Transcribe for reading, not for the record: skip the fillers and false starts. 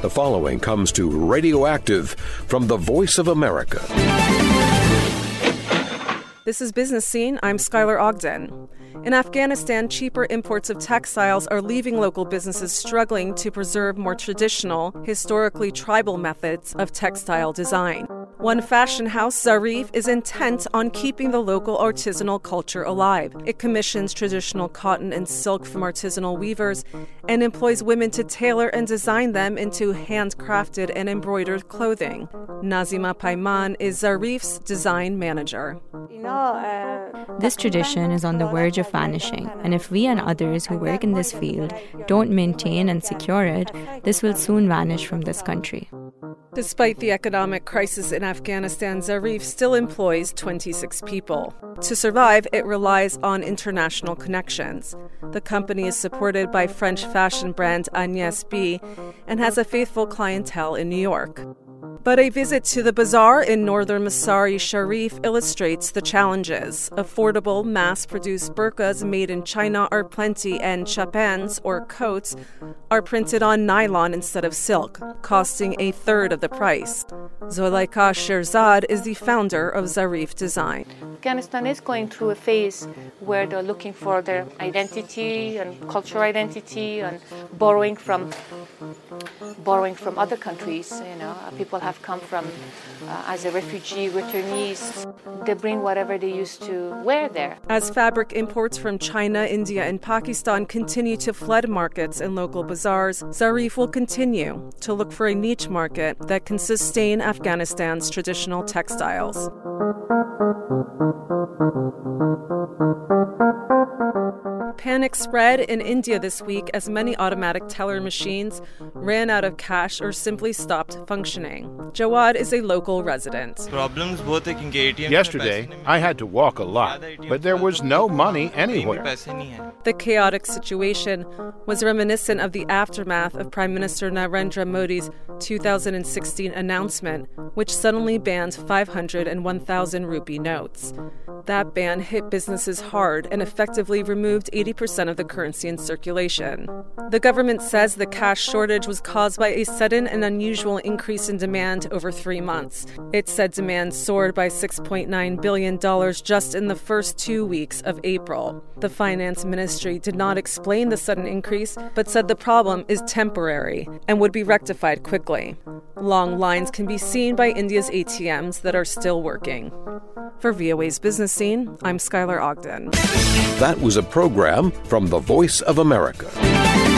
The following comes to Radioactive from the Voice of America. This is Business Scene. I'm Skylar Ogden. In Afghanistan, cheaper imports of textiles are leaving local businesses struggling to preserve more traditional, historically tribal methods of textile design. One fashion house, Zarif, is intent on keeping the local artisanal culture alive. It commissions traditional cotton and silk from artisanal weavers and employs women to tailor and design them into handcrafted and embroidered clothing. Nazima Paiman is Zarif's design manager. This tradition is on the verge of vanishing, and if we and others who work in this field don't maintain and secure it, this will soon vanish from this country. Despite the economic crisis in Afghanistan, Zarif still employs 26 people. To survive, it relies on international connections. The company is supported by French fashion brand Agnès B and has a faithful clientele in New York. But a visit to the bazaar in northern Mazar-e-Sharif illustrates the challenges. Affordable, mass-produced burqas made in China are plenty, and chapans, or coats, are printed on nylon instead of silk, costing a third of the price. Zulaika Sherzad is the founder of Zarif Design. Afghanistan is going through a phase where they're looking for their identity and cultural identity and borrowing from other countries. People have come from as a refugee, returnees. They bring whatever they used to wear there. As fabric imports from China, India, and Pakistan continue to flood markets and local bazaars, Zarif will continue to look for a niche market that can sustain Afghanistan's traditional textiles. Panic spread in India this week as many automatic teller machines ran out of cash or simply stopped functioning. Jawad is a local resident. Yesterday, I had to walk a lot, but there was no money anywhere. The chaotic situation was reminiscent of the aftermath of Prime Minister Narendra Modi's 2016 announcement, which suddenly banned 500 and 1,000 rupee notes. That ban hit businesses hard and effectively removed 80% of the currency in circulation. The government says the cash shortage was caused by a sudden and unusual increase in demand over 3 months. It said demand soared by $6.9 billion just in the first 2 weeks of April. The finance ministry did not explain the sudden increase, but said the problem is temporary and would be rectified quickly. Long lines can be seen by India's ATMs that are still working. For VOA's Business Scene, I'm Skylar Ogden. That was a program from the Voice of America.